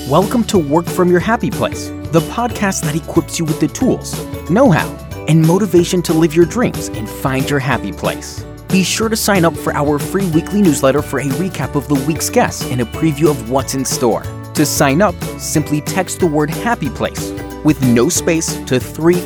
Welcome to Work From Your Happy Place, the podcast that equips you with the tools, know-how, and motivation to live your dreams and find your happy place. Be sure to sign up for our free weekly newsletter for a recap of the week's guests and a preview of what's in store. To sign up, simply text the word Happy Place with no space to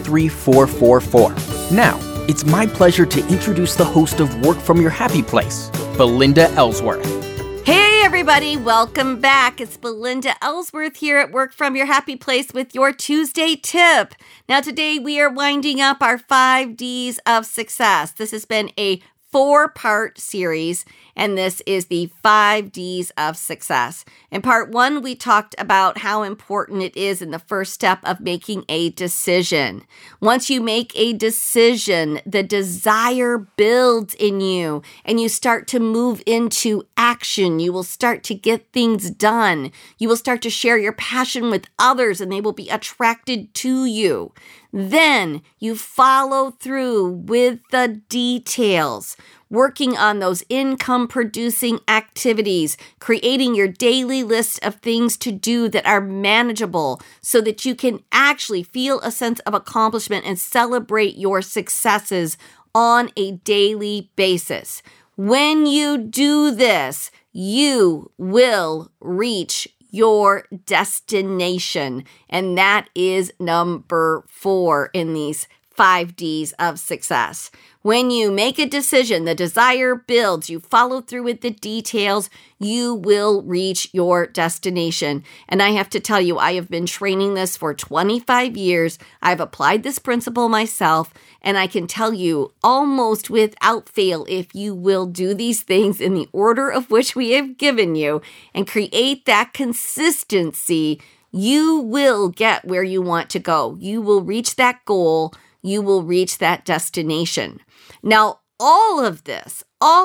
33444. Now, it's my pleasure to introduce the host of Work From Your Happy Place, Belinda Ellsworth. Hey everybody, welcome back. It's Belinda Ellsworth here at Work From Your Happy Place with your Tuesday tip. Now today we are winding up our 5 Ds of success. This has been a 4-part series, and this is the 5 Ds of success. In part 1, we talked about how important it is in the first step of making a decision. Once you make a decision, the desire builds in you, and you start to move into action. You will start to get things done. You will start to share your passion with others, and they will be attracted to you. Then you follow through with the details, working on those income-producing activities, creating your daily list of things to do that are manageable so that you can actually feel a sense of accomplishment and celebrate your successes on a daily basis. When you do this, you will reach your destination. And that is number 4 in these 5 Ds of success. When you make a decision, the desire builds, you follow through with the details, you will reach your destination. And I have to tell you, I have been training this for 25 years. I've applied this principle myself, and I can tell you almost without fail, if you will do these things in the order of which we have given you and create that consistency, you will get where you want to go. You will reach that goal. You will reach that destination. Now, all of this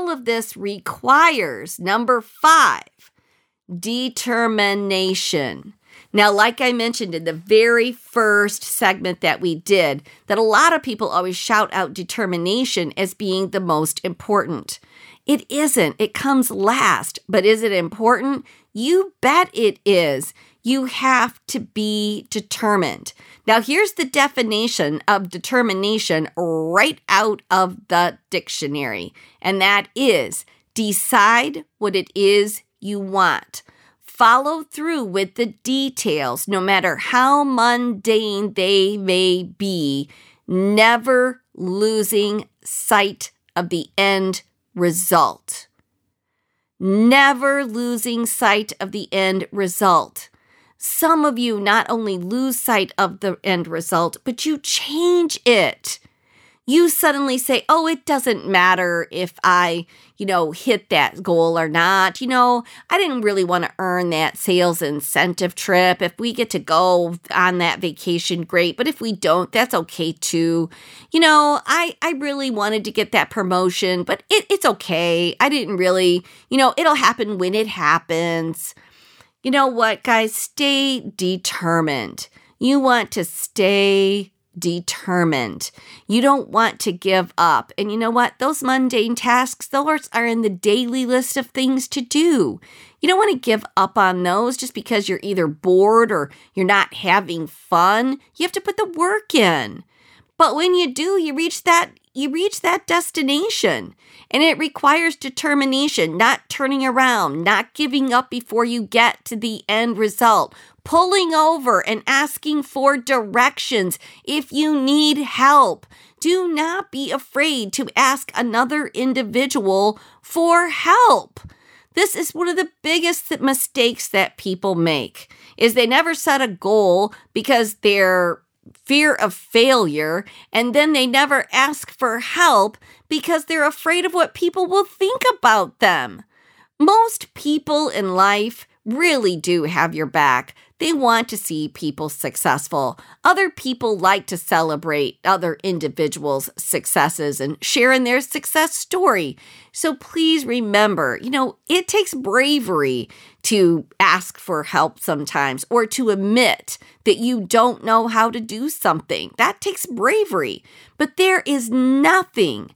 requires, number 5, determination. Now, like I mentioned in the very first segment that we did, that a lot of people always shout out determination as being the most important. It isn't. It comes last. But is it important? You bet it is. You have to be determined. Now, here's the definition of determination right out of the dictionary, and that is decide what it is you want. Follow through with the details, no matter how mundane they may be, never losing sight of the end result. Never losing sight of the end result. Some of you not only lose sight of the end result, but you change it. You suddenly say, oh, it doesn't matter if I, hit that goal or not. I didn't really want to earn that sales incentive trip. If we get to go on that vacation, great. But if we don't, that's okay too. I really wanted to get that promotion, but it's okay. I didn't really, it'll happen when it happens. You know what, guys? Stay determined. You want to stay determined. You don't want to give up. And you know what? Those mundane tasks, those are in the daily list of things to do. You don't want to give up on those just because you're either bored or you're not having fun. You have to put the work in. But when you do, you reach that destination. And it requires determination, not turning around, not giving up before you get to the end result, pulling over and asking for directions if you need help. Do not be afraid to ask another individual for help. This is one of the biggest mistakes that people make, is they never set a goal because they're fear of failure, and then they never ask for help because they're afraid of what people will think about them. Most people in life really do have your back. They want to see people successful. Other people like to celebrate other individuals' successes and share in their success story. So please remember, it takes bravery to ask for help sometimes, or to admit that you don't know how to do something. That takes bravery. But there is nothing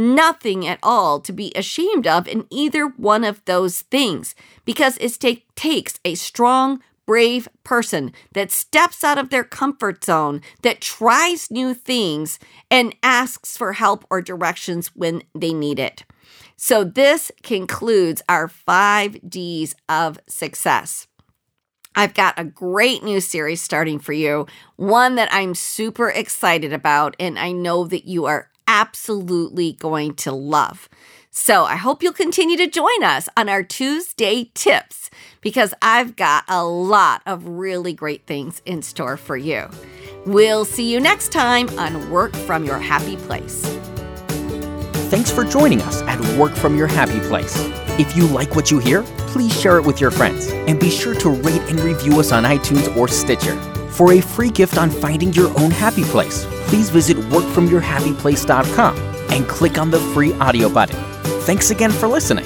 at all to be ashamed of in either one of those things, because it takes a strong brave person that steps out of their comfort zone, that tries new things, and asks for help or directions when they need it. So this concludes our 5 Ds of success. I've got a great new series starting for you, one that I'm super excited about, and I know that you are absolutely going to love. So I hope you'll continue to join us on our Tuesday tips, because I've got a lot of really great things in store for you. We'll see you next time on Work From Your Happy Place. Thanks for joining us at Work From Your Happy Place. If you like what you hear, please share it with your friends, and be sure to rate and review us on iTunes or Stitcher. For a free gift on finding your own happy place, please visit workfromyourhappyplace.com and click on the free audio button. Thanks again for listening.